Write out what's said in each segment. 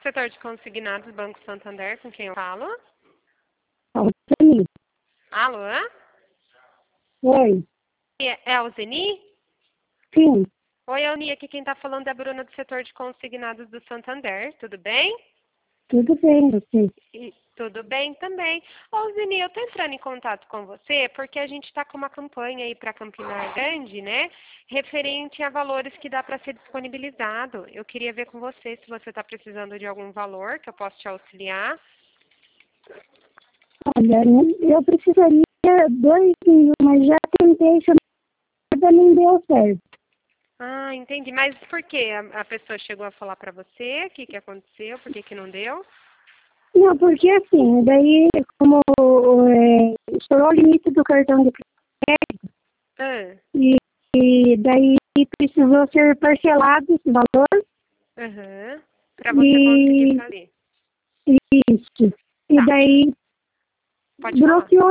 setor de consignados, Banco Santander, com quem eu falo? Alzeni. Alô? Oi. É a Alzeni? Sim. Oi, Alni, aqui quem está falando é a Bruna do setor de consignados do Santander, tudo bem? Tudo bem, você? Tudo bem também. Ô, Zeni, eu estou entrando em contato com você porque a gente está com uma campanha aí para Campina Grande, né? Referente a valores que dá para ser disponibilizado. Eu queria ver com você se você está precisando de algum valor que eu possa te auxiliar. Olha, eu precisaria 2.000, mas já tentei chamar, não deu certo. Ah, entendi. Mas por quê? A pessoa chegou a falar para você? O que aconteceu? Por que não deu? Não, porque assim, daí como estourou o limite do cartão de crédito Ah, e daí precisou ser parcelado esse valor aham. Para você conseguir fazer. isso. E Tá, daí pode falar. bloqueou,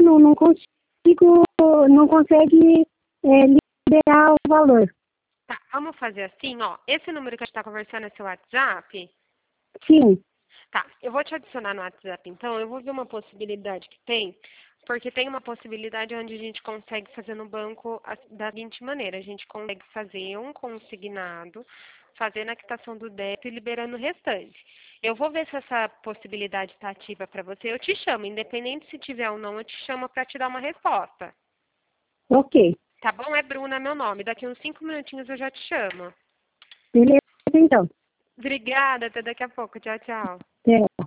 não consegue liberar o valor. Tá, vamos fazer assim, ó. Esse número que a gente está conversando é seu WhatsApp? Sim, Tá, eu vou te adicionar no WhatsApp, então. Eu vou ver uma possibilidade que tem, porque tem uma possibilidade onde a gente consegue fazer no banco da seguinte maneira: a gente consegue fazer um consignado, fazendo a quitação do débito e liberando o restante. Eu vou ver se essa possibilidade está ativa para você. Eu te chamo, independente se tiver ou não, eu te chamo para te dar uma resposta. ok. Tá bom? É Bruna, meu nome. Daqui uns 5 minutinhos eu já te chamo. Beleza, então. Obrigada, até daqui a pouco. Tchau, tchau. Até.